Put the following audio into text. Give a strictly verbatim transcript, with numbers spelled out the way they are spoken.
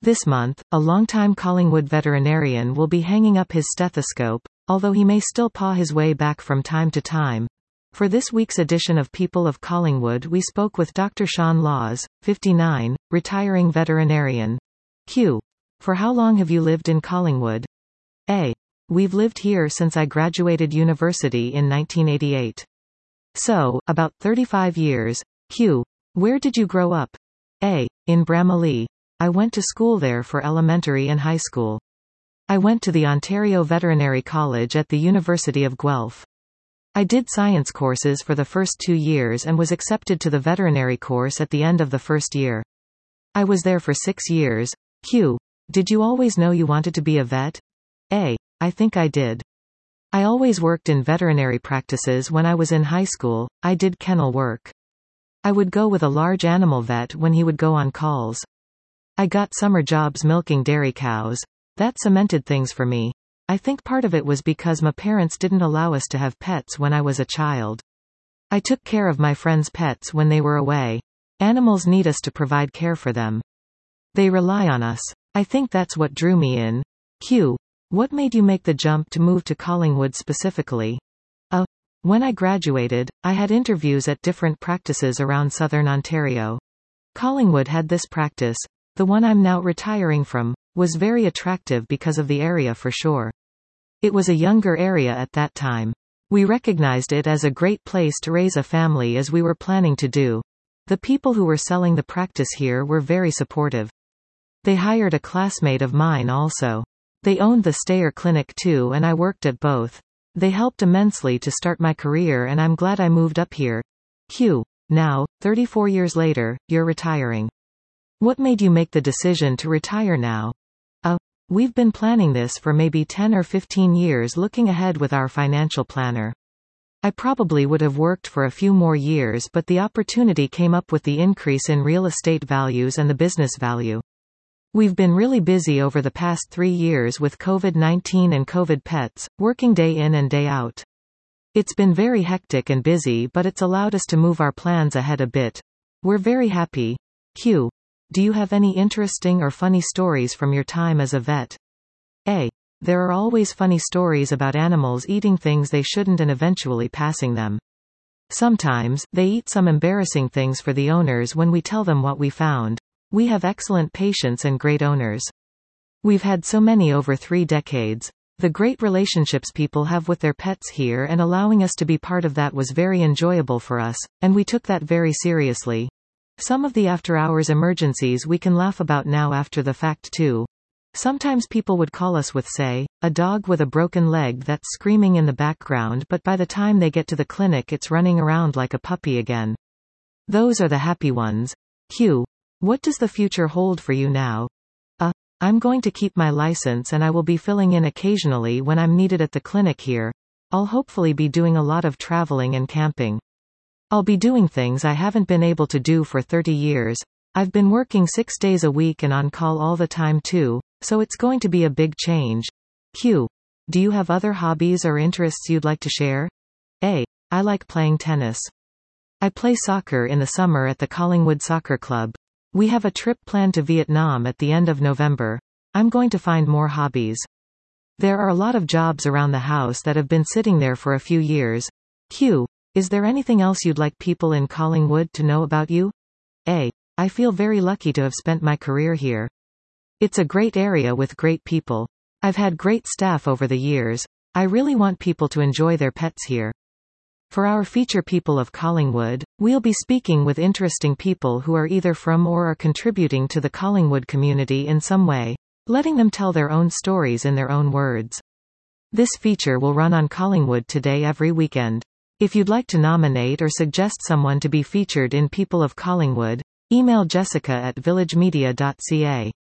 This month, a longtime Collingwood veterinarian will be hanging up his stethoscope, although he may still paw his way back from time to time. For this week's edition of People of Collingwood, we spoke with Doctor Sean Laws, fifty-nine, retiring veterinarian. Q. For how long have you lived in Collingwood? A. We've lived here since I graduated university in nineteen eighty-eight. So, about thirty-five years. Q. Where did you grow up? A. In Bramalea. I went to school there for elementary and high school. I went to the Ontario Veterinary College at the University of Guelph. I did science courses for the first two years and was accepted to the veterinary course at the end of the first year. I was there for six years. Q. Did you always know you wanted to be a vet? A. I think I did. I always worked in veterinary practices when I was in high school. I did kennel work. I would go with a large animal vet when he would go on calls. I got summer jobs milking dairy cows. That cemented things for me. I think part of it was because my parents didn't allow us to have pets when I was a child. I took care of my friends' pets when they were away. Animals need us to provide care for them. They rely on us. I think that's what drew me in. Q. What made you make the jump to move to Collingwood specifically? A. When I graduated, I had interviews at different practices around southern Ontario. Collingwood had this practice, the one I'm now retiring from, was very attractive because of the area for sure. It was a younger area at that time. We recognized it as a great place to raise a family as we were planning to do. The people who were selling the practice here were very supportive. They hired a classmate of mine also. They owned the Stayer Clinic too, and I worked at both. They helped immensely to start my career, and I'm glad I moved up here. Q. Now, thirty-four years later, you're retiring. What made you make the decision to retire now? A. We've been planning this for maybe ten or fifteen years, looking ahead with our financial planner. I probably would have worked for a few more years, but the opportunity came up with the increase in real estate values and the business value. We've been really busy over the past three years with COVID nineteen and COVID pets, working day in and day out. It's been very hectic and busy, but it's allowed us to move our plans ahead a bit. We're very happy. Q. Do you have any interesting or funny stories from your time as a vet? A. There are always funny stories about animals eating things they shouldn't and eventually passing them. Sometimes, they eat some embarrassing things for the owners when we tell them what we found. We have excellent patients and great owners. We've had so many over three decades. The great relationships people have with their pets here and allowing us to be part of that was very enjoyable for us, and we took that very seriously. Some of the after-hours emergencies we can laugh about now after the fact too. Sometimes people would call us with, say, a dog with a broken leg that's screaming in the background, but by the time they get to the clinic it's running around like a puppy again. Those are the happy ones. Q. What does the future hold for you now? A. I'm going to keep my license and I will be filling in occasionally when I'm needed at the clinic here. I'll hopefully be doing a lot of traveling and camping. I'll be doing things I haven't been able to do for thirty years. I've been working six days a week and on call all the time too, so it's going to be a big change. Q. Do you have other hobbies or interests you'd like to share? A. I like playing tennis. I play soccer in the summer at the Collingwood Soccer Club. We have a trip planned to Vietnam at the end of November. I'm going to find more hobbies. There are a lot of jobs around the house that have been sitting there for a few years. Q. Is there anything else you'd like people in Collingwood to know about you? A. I feel very lucky to have spent my career here. It's a great area with great people. I've had great staff over the years. I really want people to enjoy their pets here. For our feature People of Collingwood, we'll be speaking with interesting people who are either from or are contributing to the Collingwood community in some way, letting them tell their own stories in their own words. This feature will run on Collingwood Today every weekend. If you'd like to nominate or suggest someone to be featured in People of Collingwood, email Jessica at villagemedia dot c a.